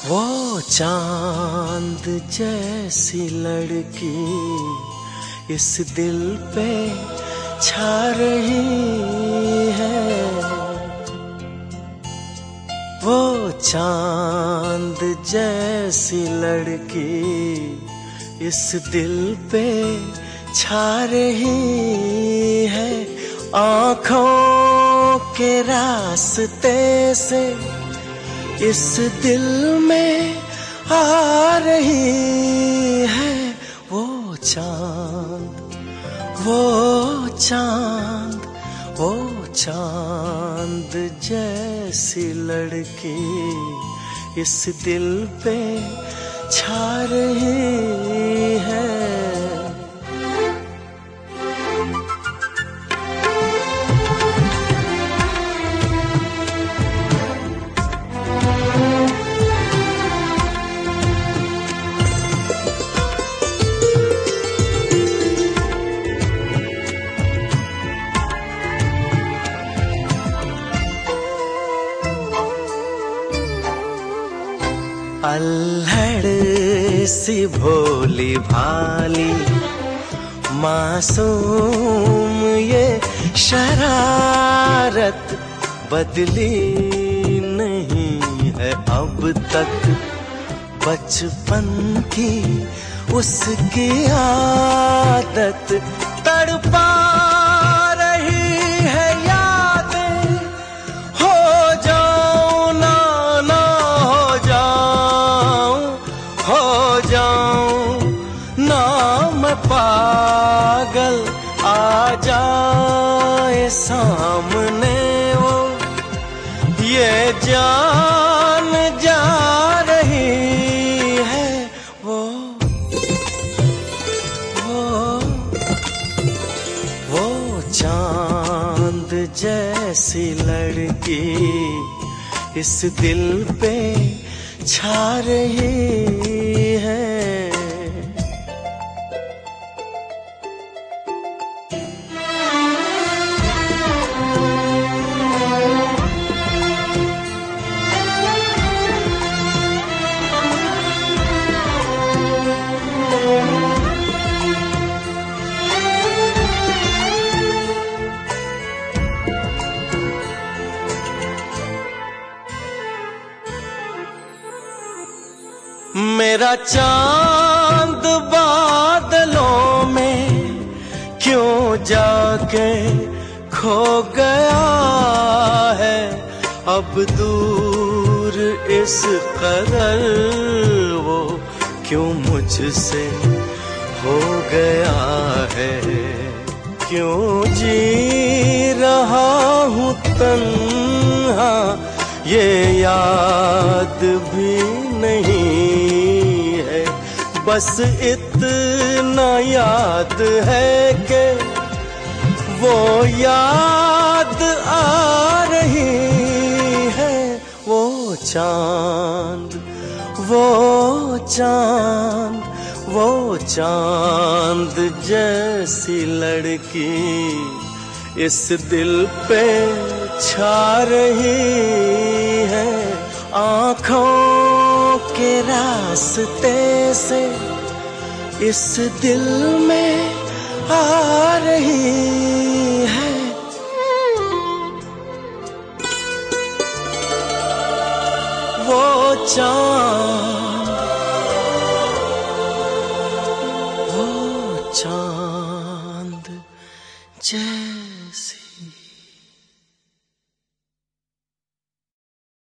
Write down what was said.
वो चांद जैसी लड़की इस दिल पे छा रही है। वो चांद जैसी लड़की इस दिल पे छा रही है। आँखों के रास्ते से इस दिल में आ रही है। वो चांद, वो चांद, वो चांद जैसी लड़की इस दिल पे छा रही है। अल्हड़ सी भोली भाली मासूम ये शरारत बदली नहीं है अब तक। बचपन की उसकी आदत तड़पा रही है यादें। हो जाऊं ना ना हो जाऊं ना मैं पागल, आ जाए सामने वो ये जान जा रही है। वो चांद जैसी लड़की इस दिल पे छा रही है। मेरा चांद बादलों में क्यों जाके खो गया है। अब दूर इस कदर वो क्यों मुझसे हो गया है। क्यों जी रहा हूँ तन्हा, ये याद भी नहीं है। बस इतना याद है कि वो याद आ रही है। वो चांद, वो चांद, वो चांद जैसी लड़की इस दिल पे छा रही है। आँखों के रास्ते से इस दिल में आ रही है। वो चांद, वो चांद जैसी